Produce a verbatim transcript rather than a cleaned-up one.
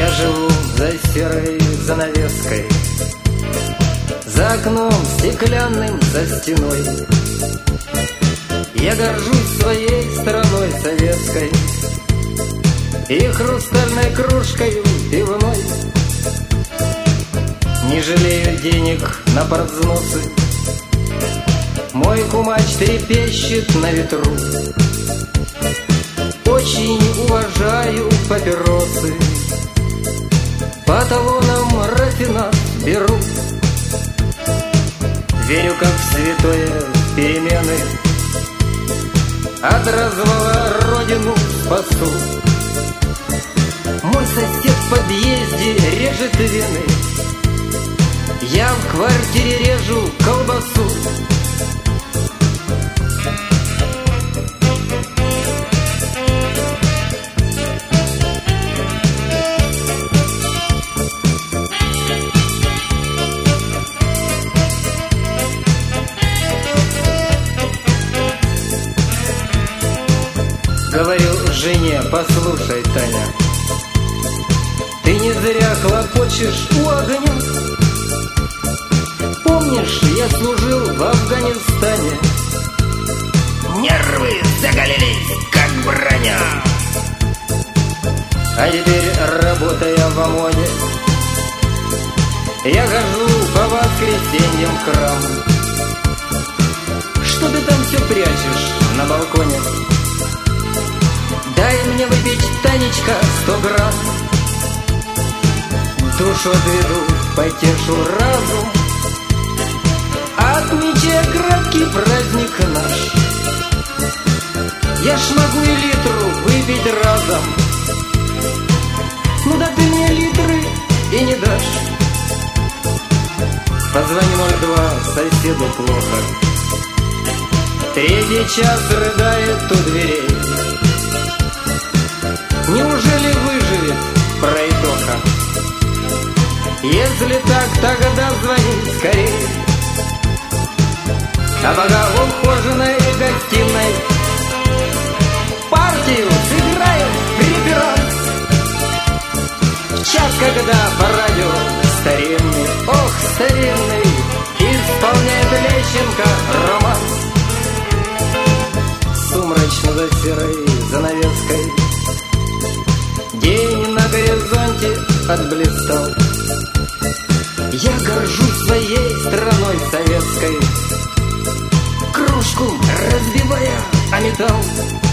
Я живу за серой занавеской, за окном стеклянным, за стеной. Я горжусь своей страной советской и хрустальной кружкой пивной. Не жалею денег на партвзносы, мой кумач трепещет на ветру. Очень уважаю папиросы, по талонам рафинад беру. Верю, как в святое перемены, от развала родину спасу. Мой сосед в подъезде режет вены, я в квартире режу колбасу. Говорю жене: послушай, Таня, ты не зря хлопочешь у огня. Помнишь, я служил в Афганистане? Нервы заголились, как броня. А теперь, работая в ОМОНе, я хожу по воскресеньям в храм. Что ты там все прячешь на балконе? Дай мне выпить, Танечка, сто грамм. Душу отведу, потешу разум, отмечая краткий праздник наш. Я ж могу и литру выпить разом, ну да ты мне литры и не дашь. Позвони ноль два, соседу плохо, третий час рыдает у дверей. Неужели выживет пройдоха? Если так, тогда звони скорей. А пока в ухоженной гостиной партию сыграем в преферанс. В час, когда по радио старинный, ох, старинный, исполняет Лещенко романс. Сумрачно за серой занавеской день на горизонте отблистал. Я горжусь своей страной советской, кружку разбивая о металл.